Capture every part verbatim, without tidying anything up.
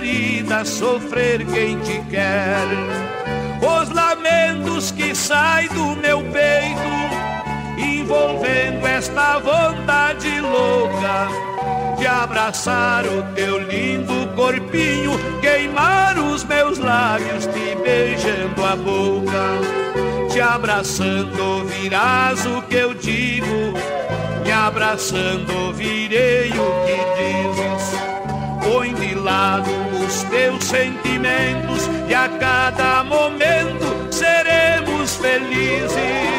querida, sofrer quem te quer. Os lamentos que saem do meu peito, envolvendo esta vontade louca de abraçar o teu lindo corpinho, queimar os meus lábios, te beijando a boca. Te abraçando ouvirás o que eu digo, me abraçando ouvirei o que dizes. Põe de lado os teus sentimentos e a cada momento seremos felizes.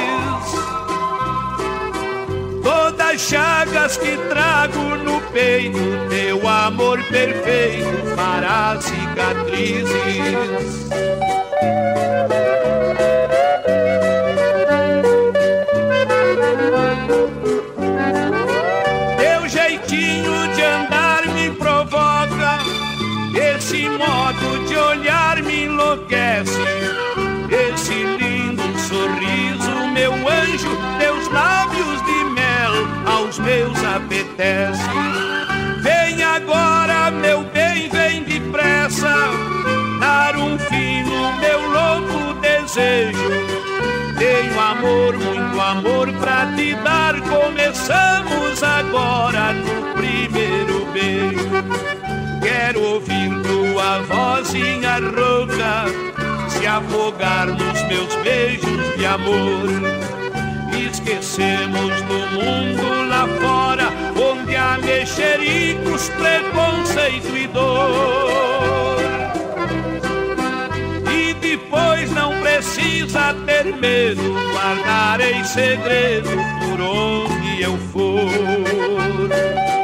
Todas as chagas que trago no peito, teu amor perfeito fará cicatrizes. Teu jeitinho de andar me provoca, esse modo de olhar me enlouquece. Esse lindo sorriso, meu anjo, teus lábios de mel aos meus apetece. Vem agora, meu bem, vem depressa, dar um fim no meu louco desejo. Tenho amor, muito amor pra te dar, começamos agora no primeiro beijo. Quero ouvir tua vozinha rouca se afogar nos meus beijos de amor. Esquecemos do mundo lá fora, onde há mexericos, preconceito e dor. E depois não precisa ter medo, guardarei segredo por onde eu for.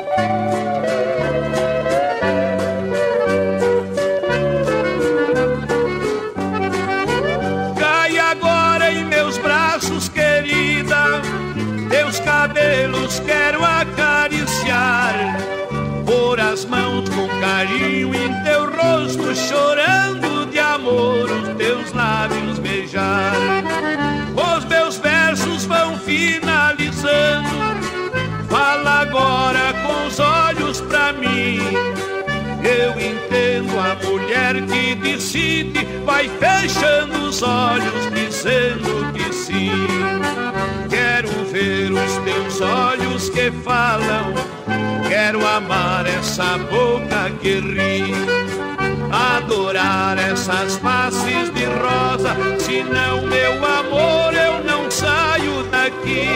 Cabelos quero acariciar, pôr as mãos com carinho em teu rosto, chorando de amor os teus lábios beijar. Os meus versos vão finalizando, fala agora com os olhos pra mim. Eu entendo a mulher que decide, vai fechando os olhos dizendo que sim. Quero ver os teus olhos que falam, quero amar essa boca que ri, adorar essas faces de rosa, senão meu amor eu não saio daqui.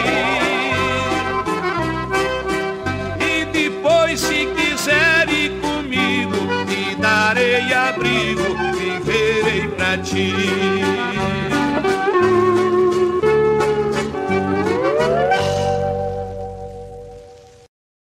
E depois se quiser ir comigo, te darei abrigo, viverei pra ti.